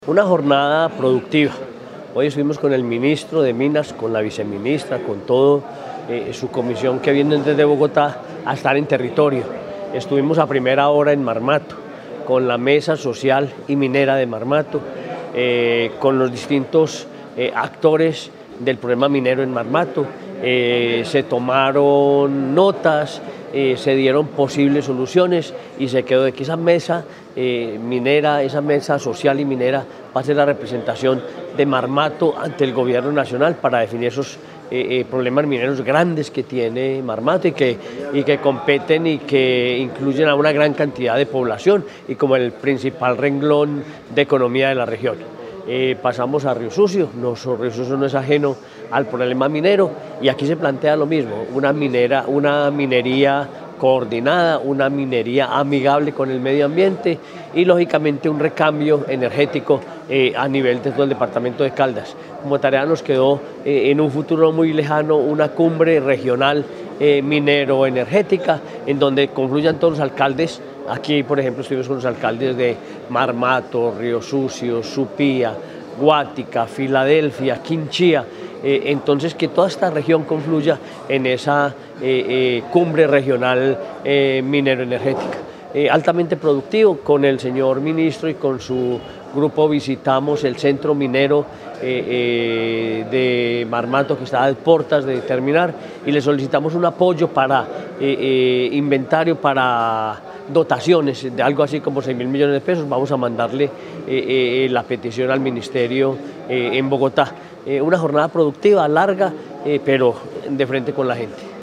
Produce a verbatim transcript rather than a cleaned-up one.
Una jornada productiva. Hoy estuvimos con el ministro de Minas, con la viceministra, con toda eh, su comisión que viene desde Bogotá a estar en territorio. Estuvimos a primera hora en Marmato, con la mesa social y minera de Marmato, eh, con los distintos eh, actores del problema minero en Marmato. Eh, se tomaron notas, eh, se dieron posibles soluciones y se quedó de que esa mesa eh, minera, esa mesa social y minera va a ser la representación de Marmato ante el gobierno nacional para definir esos eh, eh, problemas mineros grandes que tiene Marmato y que, y que competen y que incluyen a una gran cantidad de población y como el principal renglón de economía de la región. Eh, pasamos a Río Sucio, no, Río Sucio no es ajeno al problema minero y aquí se plantea lo mismo, una, minera, una minería coordinada, una minería amigable con el medio ambiente y lógicamente un recambio energético eh, a nivel de todo el departamento de Caldas. Como tarea nos quedó eh, en un futuro muy lejano una cumbre regional eh, minero-energética en donde confluyan todos los alcaldes. Aquí, por ejemplo, estuvimos con los alcaldes de Marmato, Río Sucio, Supía, Guática, Filadelfia, Quinchía. Eh, entonces, que toda esta región confluya en esa eh, eh, cumbre regional eh, minero-energética. Eh, altamente productivo, con el señor ministro y con su grupo visitamos el centro minero eh, eh, de Marmato que está a puertas de terminar y le solicitamos un apoyo para eh, eh, inventario, para dotaciones de algo así como seis mil millones de pesos. Vamos a mandarle eh, eh, la petición al ministerio eh, en Bogotá. Eh, una jornada productiva, larga, eh, pero de frente con la gente.